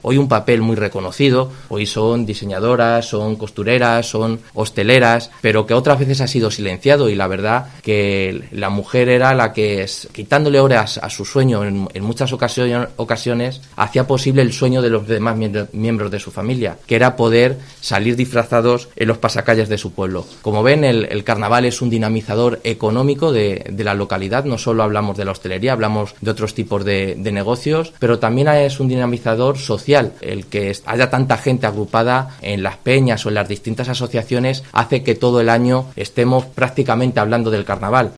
hoy un papel muy reconocido. Hoy son diseñadoras, son costureras, son hosteleras, pero que otras veces ha sido silenciado, y la verdad que la mujer era la que, quitándole horas a su sueño en muchas ocasiones, hacía posible el sueño de los demás miembros de su familia, que era poder salir disfrazados en los pasacalles de su pueblo. Como ven, el carnaval es un dinamizador económico de la localidad. No solo hablamos de la hostelería, hablamos de otros tipos de negocios, pero también es un dinamizador social. El que haya tanta gente agrupada en las peñas o en las distintas asociaciones hace que todo el año estemos prácticamente hablando del carnaval.